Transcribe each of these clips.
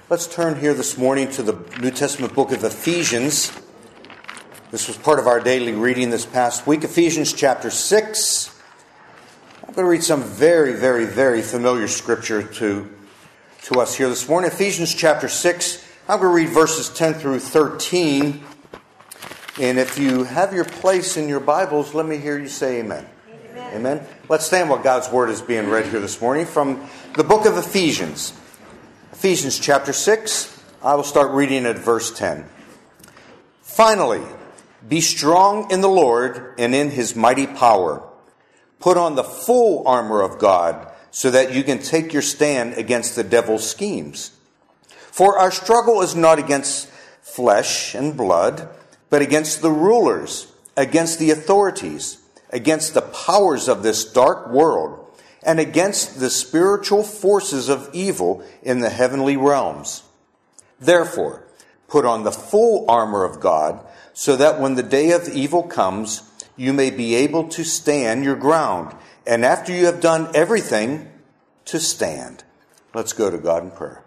Let's turn here this morning to the New Testament book of Ephesians. This was part of our daily reading this past week. Ephesians chapter 6. I'm going to read some very familiar scripture to us here this morning. Ephesians chapter 6. I'm going to read verses 10 through 13. And if you have your place in your Bibles, let me hear you say amen. Amen. Let's stand while God's Word is being read here this morning from the book of Ephesians. Ephesians chapter 6, I will start reading at verse 10. Finally, be strong in the Lord and in His mighty power. Put on the full armor of God so that you can take your stand against the devil's schemes. For our struggle is not against flesh and blood, but against the rulers, against the authorities, against the powers of this dark world, and against the spiritual forces of evil in the heavenly realms. Therefore, put on the full armor of God, so that when the day of evil comes, you may be able to stand your ground, and after you have done everything, to stand. Let's go to God in prayer.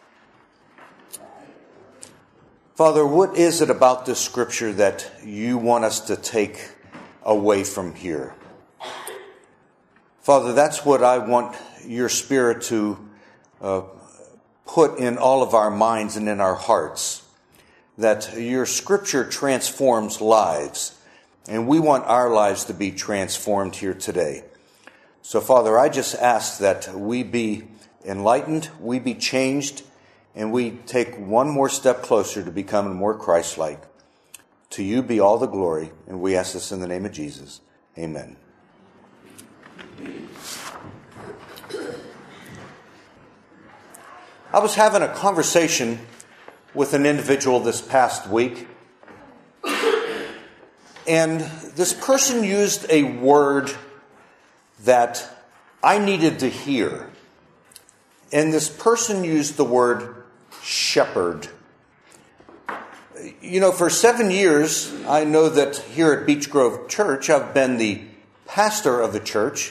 Father, what is it about this scripture that you want us to take away from here? Father, that's what I want your Spirit to put in all of our minds and in our hearts, that your scripture transforms lives, and we want our lives to be transformed here today. So, Father, I just ask that we be enlightened, we be changed, and we take one more step closer to becoming more Christ-like. To you be all the glory, and we ask this in the name of Jesus. Amen. I was having a conversation with an individual this past week, and this person used a word that I needed to hear. And this person used the word shepherd. You know, for 7 years, I know that here at Beech Grove Church, I've been the pastor of the church.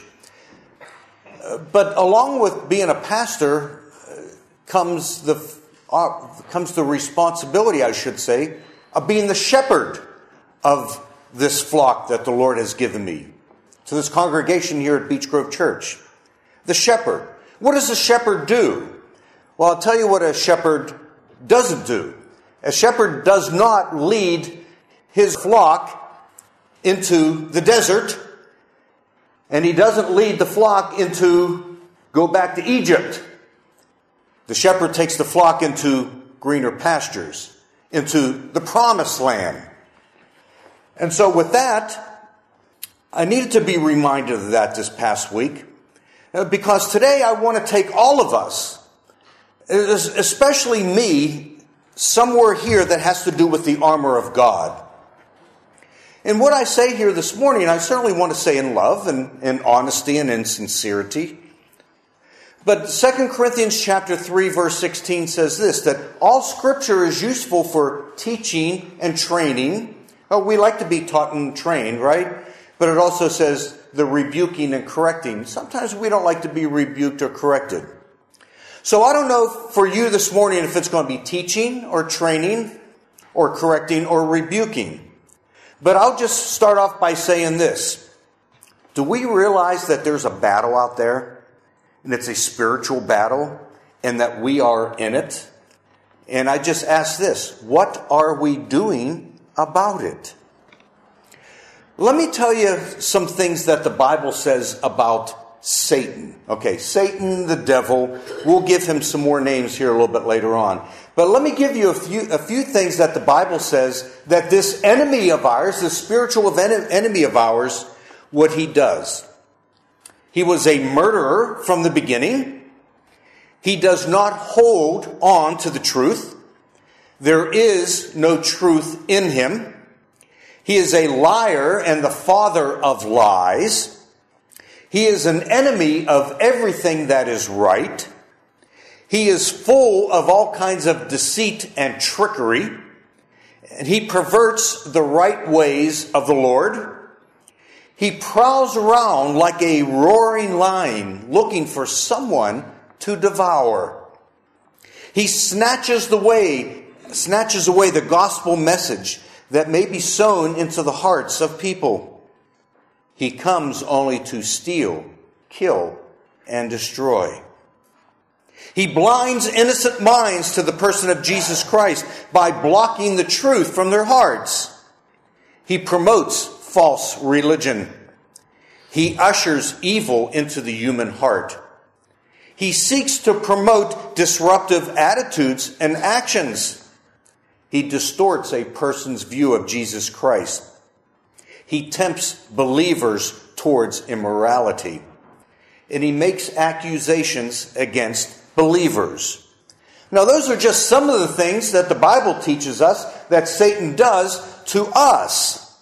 But along with being a pastor comes the responsibility, I should say, of being the shepherd of this flock that the Lord has given me, to this congregation here at Beech Grove Church. The shepherd. What does a shepherd do? Well, I'll tell you what a shepherd doesn't do. A shepherd does not lead his flock into the desert, and he doesn't lead the flock into go back to Egypt. The shepherd takes the flock into greener pastures, into the promised land. And so with that, I needed to be reminded of that this past week, because today I want to take all of us, especially me, somewhere here that has to do with the armor of God. And what I say here this morning, I certainly want to say in love and in honesty and in sincerity. But 2 Corinthians chapter 3 verse 16 says this, that all scripture is useful for teaching and training. Oh, we like to be taught and trained, right? But it also says the rebuking and correcting. Sometimes we don't like to be rebuked or corrected. So I don't know for you this morning if it's going to be teaching or training or correcting or rebuking. But I'll just start off by saying this. Do we realize that there's a battle out there? And it's a spiritual battle, and that we are in it? And I just ask this, what are we doing about it? Let me tell you some things that the Bible says about Satan. Okay, Satan, the devil. We'll give him some more names here a little bit later on. But let me give you a few things that the Bible says that this enemy of ours, this spiritual enemy of ours, what he does. He was a murderer from the beginning. He does not hold on to the truth. There is no truth in him. He is a liar and the father of lies. He is an enemy of everything that is right. He is full of all kinds of deceit and trickery. And he perverts the right ways of the Lord. He prowls around like a roaring lion looking for someone to devour. He snatches away the gospel message that may be sown into the hearts of people. He comes only to steal, kill, and destroy. He blinds innocent minds to the person of Jesus Christ by blocking the truth from their hearts. He promotes false religion. He ushers evil into the human heart. He seeks to promote disruptive attitudes and actions. He distorts a person's view of Jesus Christ. He tempts believers towards immorality. And he makes accusations against believers. Now, those are just some of the things that the Bible teaches us that Satan does to us.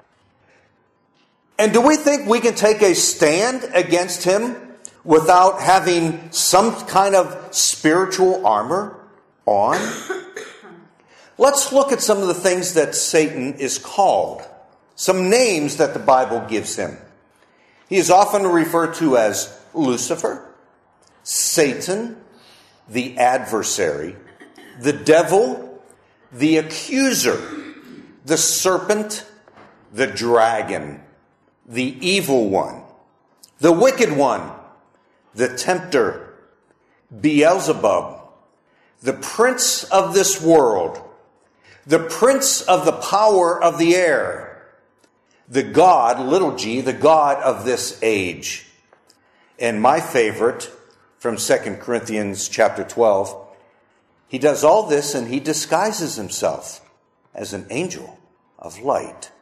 And do we think we can take a stand against him without having some kind of spiritual armor on? Let's look at some of the things that Satan is called. Some names that the Bible gives him. He is often referred to as Lucifer, Satan, the adversary, the devil, the accuser, the serpent, the dragon, the evil one, the wicked one, the tempter, Beelzebub, the prince of this world, the prince of the power of the air, the God, little g, the God of this age. And my favorite, from 2 Corinthians chapter 12, he does all this and he disguises himself as an angel of light.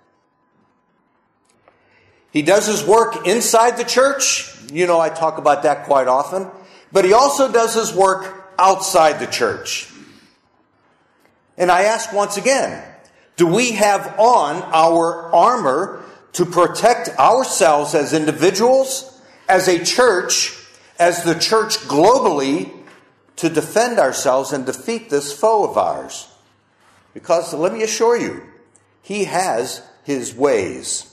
He does his work inside the church. You know, I talk about that quite often. But he also does his work outside the church. And I ask once again, do we have on our armor to protect ourselves as individuals, as a church, as the church globally, to defend ourselves and defeat this foe of ours? Because let me assure you, he has his ways.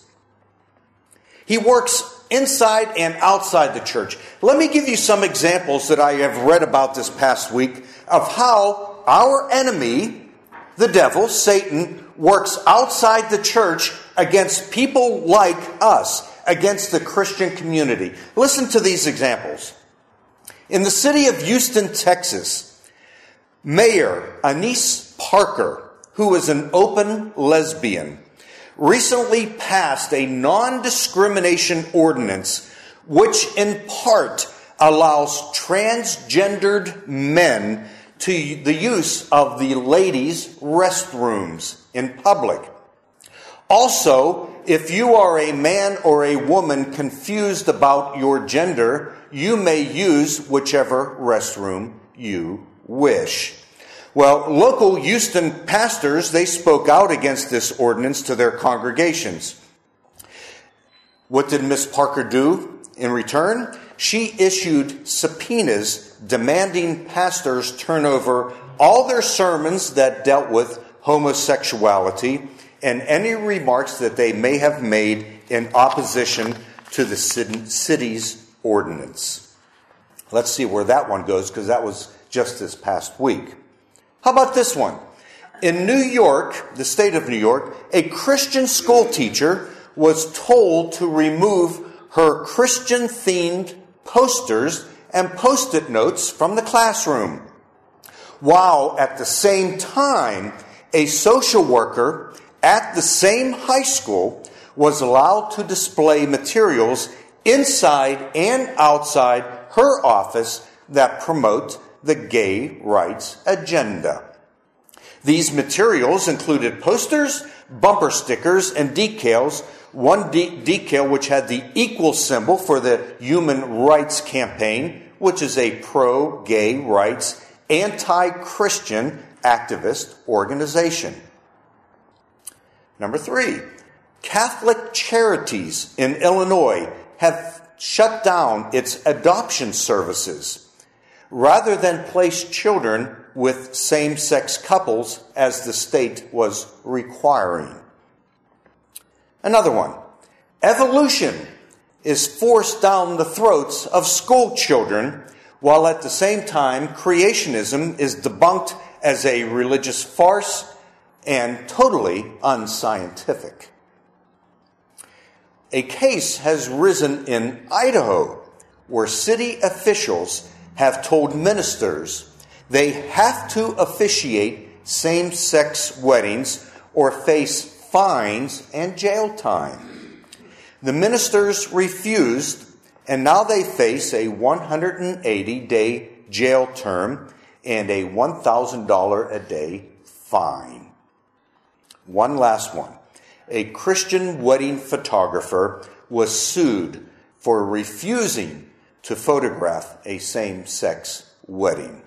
He works inside and outside the church. Let me give you some examples that I have read about this past week of how our enemy, the devil, Satan, works outside the church against people like us, against the Christian community. Listen to these examples. In the city of Houston, Texas, Mayor Anise Parker, who is an open lesbian, recently passed a non-discrimination ordinance which in part allows transgendered men to the use of the ladies' restrooms in public. Also, if you are a man or a woman confused about your gender, you may use whichever restroom you wish. Well, local Houston pastors, they spoke out against this ordinance to their congregations. What did Miss Parker do in return? She issued subpoenas demanding pastors turn over all their sermons that dealt with homosexuality and any remarks that they may have made in opposition to the city's ordinance. Let's see where that one goes, because that was just this past week. How about this one? In New York, the state of New York, a Christian school teacher was told to remove her Christian-themed posters and Post-it notes from the classroom, while at the same time, a social worker at the same high school was allowed to display materials inside and outside her office that promote the gay rights agenda. These materials included posters, bumper stickers, and decals. One decal which had the equal symbol for the Human Rights Campaign, which is a pro-gay rights, anti-Christian activist organization. Number 3, Catholic Charities in Illinois have shut down its adoption services rather than place children with same-sex couples as the state was requiring. Another one, evolution is forced down the throats of school children while at the same time creationism is debunked as a religious farce and totally unscientific. A case has risen in Idaho where city officials have told ministers they have to officiate same-sex weddings or face fines and jail time. The ministers refused, and now they face a 180-day jail term and a $1,000 a day fine. One last one. A Christian wedding photographer was sued for refusing to photograph a same-sex wedding.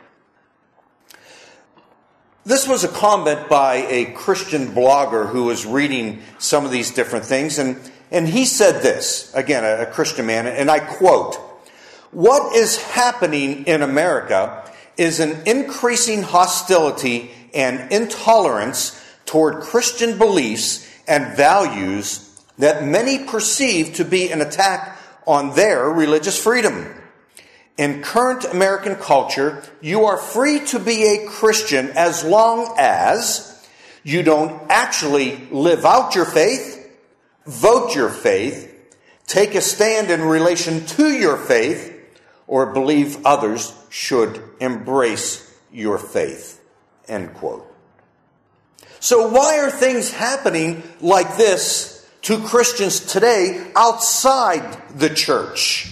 This was a comment by a Christian blogger who was reading some of these different things, and he said this, again, a Christian man, and I quote, "What is happening in America is an increasing hostility and intolerance toward Christian beliefs and values that many perceive to be an attack on their religious freedom. In current American culture, you are free to be a Christian as long as you don't actually live out your faith, vote your faith, take a stand in relation to your faith, or believe others should embrace your faith." End quote. So why are things happening like this to Christians today outside the church?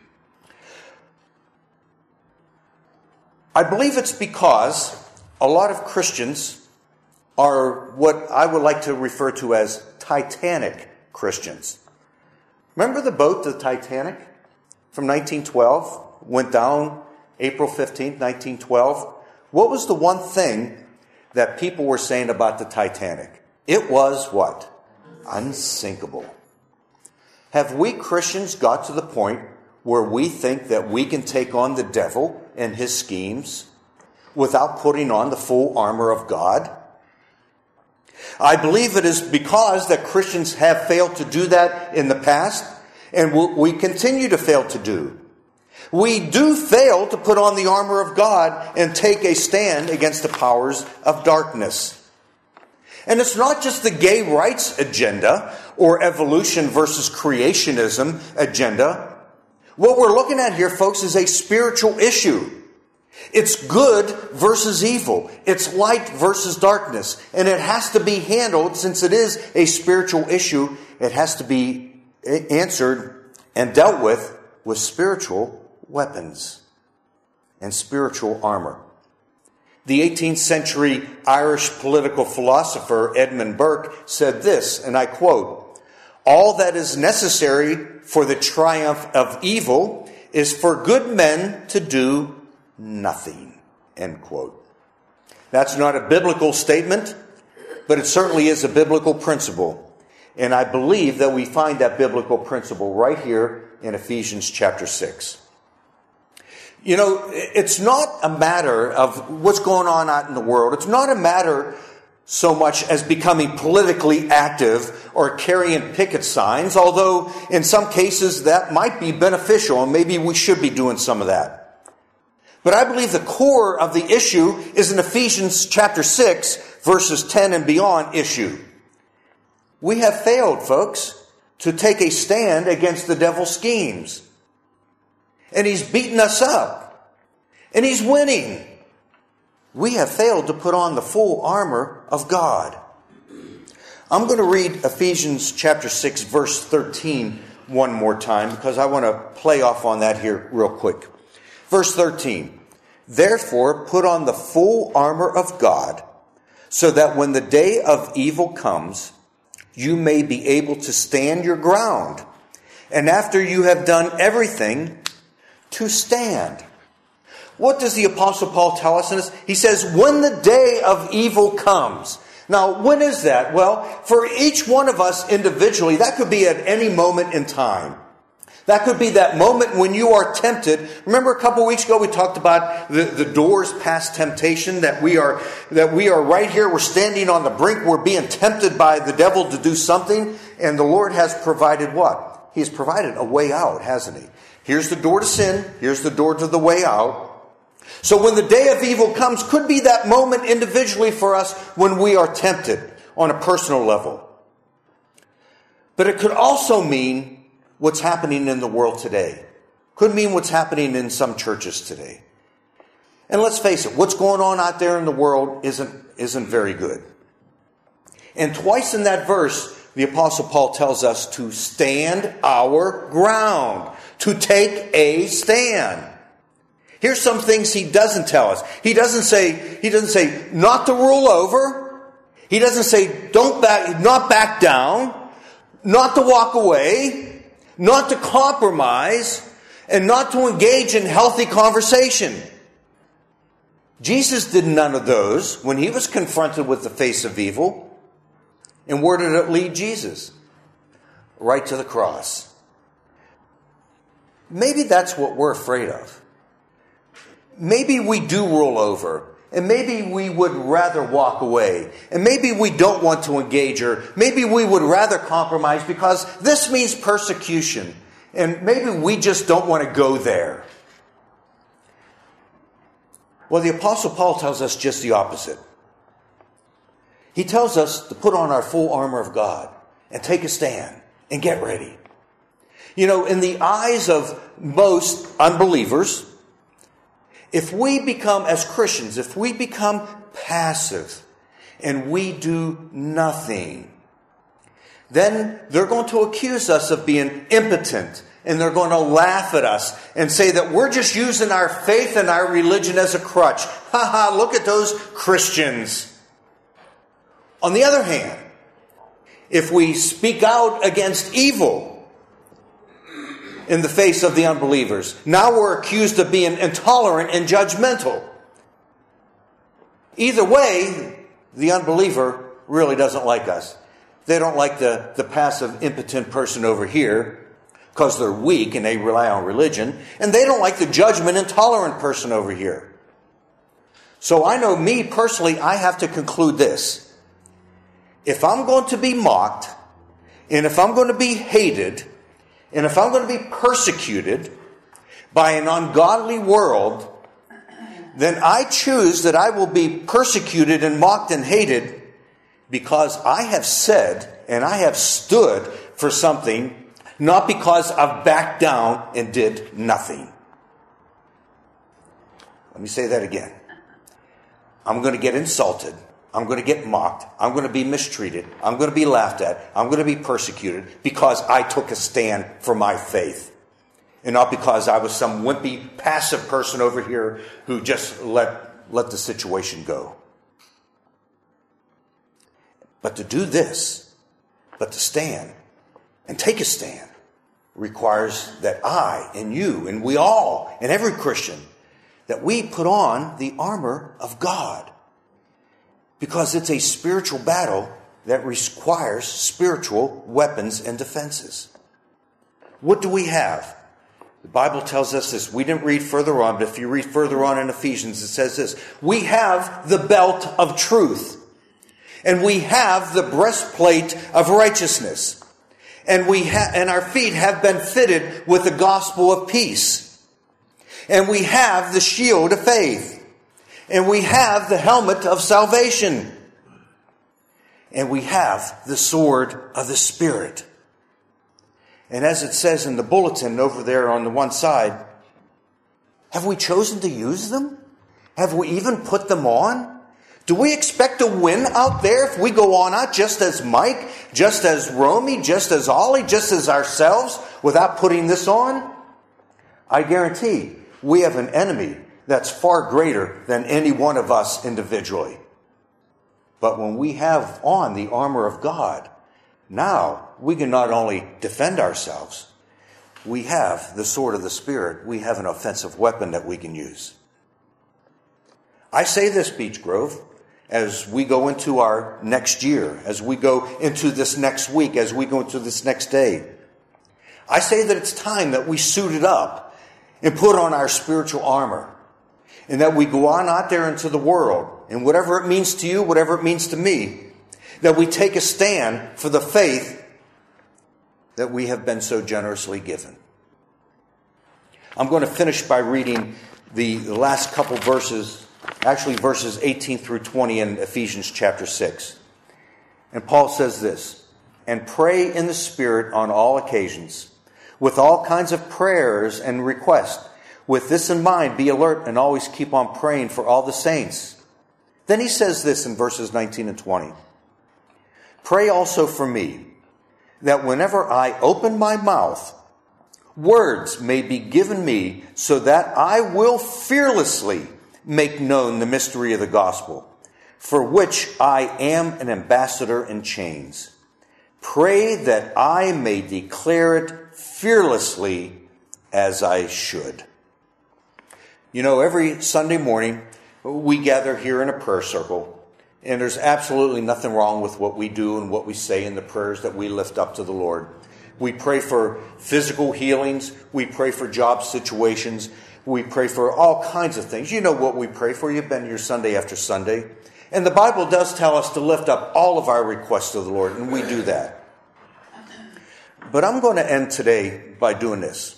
I believe it's because a lot of Christians are what I would like to refer to as Titanic Christians. Remember the boat, the Titanic, from 1912? Went down April 15th, 1912. What was the one thing that people were saying about the Titanic? It was what? Unsinkable. Have we Christians got to the point where we think that we can take on the devil and his schemes without putting on the full armor of God? I believe it is because that Christians have failed to do that in the past, and we continue to fail to do. We do fail to put on the armor of God and take a stand against the powers of darkness. And it's not just the gay rights agenda or evolution versus creationism agenda. What we're looking at here, folks, is a spiritual issue. It's good versus evil. It's light versus darkness. And it has to be handled, since it is a spiritual issue, it has to be answered and dealt with spiritual weapons and spiritual armor. The 18th century Irish political philosopher Edmund Burke said this, and I quote, "All that is necessary for the triumph of evil is for good men to do nothing." End quote. That's not a biblical statement, but it certainly is a biblical principle. And I believe that we find that biblical principle right here in Ephesians chapter 6. You know, it's not a matter of what's going on out in the world. It's not a matter so much as becoming politically active or carrying picket signs, although in some cases that might be beneficial, and maybe we should be doing some of that. But I believe the core of the issue is in Ephesians chapter 6, verses 10 and beyond issue. We have failed, folks, to take a stand against the devil's schemes. And he's beaten us up. And he's winning. We have failed to put on the full armor of God. I'm going to read Ephesians chapter 6, verse 13 one more time, because I want to play off on that here real quick. Verse 13. "Therefore, put on the full armor of God, so that when the day of evil comes, you may be able to stand your ground. And after you have done everything, to stand." What does the Apostle Paul tell us in this? He says, when the day of evil comes. Now, when is that? Well, for each one of us individually, that could be at any moment in time. That could be that moment when you are tempted. Remember a couple weeks ago we talked about the doors past temptation, that we are right here, we're standing on the brink, we're being tempted by the devil to do something, and the Lord has provided what? He has provided a way out, hasn't he? Here's the door to sin. Here's the door to the way out. So when the day of evil comes, could be that moment individually for us when we are tempted on a personal level. But it could also mean what's happening in the world today. Could mean what's happening in some churches today. And let's face it, what's going on out there in the world isn't very good. And twice in that verse, the Apostle Paul tells us to stand our ground, to take a stand. Here's some things he doesn't tell us. He doesn't say not to rule over. He doesn't say not back down, not to walk away, not to compromise, and not to engage in healthy conversation. Jesus did none of those when he was confronted with the face of evil. And where did it lead Jesus? Right to the cross. Maybe that's what we're afraid of. Maybe we do roll over. And maybe we would rather walk away. And maybe we don't want to engage, or maybe we would rather compromise because this means persecution. And maybe we just don't want to go there. Well, the Apostle Paul tells us just the opposite. He tells us to put on our full armor of God and take a stand and get ready. You know, in the eyes of most unbelievers, if we become, as Christians, if we become passive and we do nothing, then they're going to accuse us of being impotent, and they're going to laugh at us and say that we're just using our faith and our religion as a crutch. Ha ha, look at those Christians. On the other hand, if we speak out against evil in the face of the unbelievers, now we're accused of being intolerant and judgmental. Either way, the unbeliever really doesn't like us. They don't like the passive, impotent person over here because they're weak and they rely on religion. And they don't like the judgment, intolerant person over here. So I know me personally, I have to conclude this. If I'm going to be mocked, and if I'm going to be hated, and if I'm going to be persecuted by an ungodly world, then I choose that I will be persecuted and mocked and hated because I have said and I have stood for something, not because I've backed down and did nothing. Let me say that again. I'm going to get insulted. I'm going to get mocked. I'm going to be mistreated. I'm going to be laughed at. I'm going to be persecuted because I took a stand for my faith. And not because I was some wimpy, passive person over here who just let the situation go. But to do this, but to stand and take a stand, requires that I and you and we all and every Christian, that we put on the armor of God. Because it's a spiritual battle that requires spiritual weapons and defenses. What do we have? The Bible tells us this. We didn't read further on, but if you read further on in Ephesians, it says this. We have the belt of truth. And we have the breastplate of righteousness. And our feet have been fitted with the gospel of peace. And we have the shield of faith. And we have the helmet of salvation. And we have the sword of the Spirit. And as it says in the bulletin over there on the one side, have we chosen to use them? Have we even put them on? Do we expect to win out there if we go on out just as Mike, just as Romy, just as Ollie, just as ourselves without putting this on? I guarantee we have an enemy that's far greater than any one of us individually. But when we have on the armor of God, now we can not only defend ourselves, we have the sword of the Spirit. We have an offensive weapon that we can use. I say this, Beech Grove, as we go into our next year, as we go into this next week, as we go into this next day. I say that it's time that we suit it up and put on our spiritual armor. And that we go on out there into the world, and whatever it means to you, whatever it means to me, that we take a stand for the faith that we have been so generously given. I'm going to finish by reading the last couple verses, actually verses 18 through 20 in Ephesians chapter 6. And Paul says this, "And pray in the Spirit on all occasions, with all kinds of prayers and requests. With this in mind, be alert and always keep on praying for all the saints." Then he says this in verses 19 and 20. "Pray also for me, that whenever I open my mouth, words may be given me, so that I will fearlessly make known the mystery of the gospel, for which I am an ambassador in chains. Pray that I may declare it fearlessly as I should." You know, every Sunday morning, we gather here in a prayer circle, and there's absolutely nothing wrong with what we do and what we say in the prayers that we lift up to the Lord. We pray for physical healings. We pray for job situations. We pray for all kinds of things. You know what we pray for. You've been here Sunday after Sunday. And the Bible does tell us to lift up all of our requests to the Lord, and we do that. But I'm going to end today by doing this.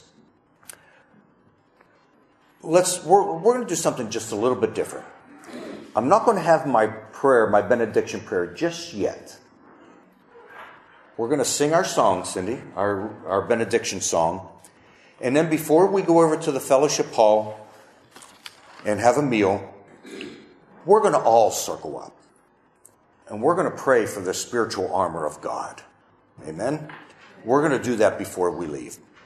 We're going to do something just a little bit different. I'm not going to have my prayer, my benediction prayer, just yet. We're going to sing our song, Cindy, our benediction song. And then before we go over to the fellowship hall and have a meal, we're going to all circle up. And we're going to pray for the spiritual armor of God. Amen? We're going to do that before we leave.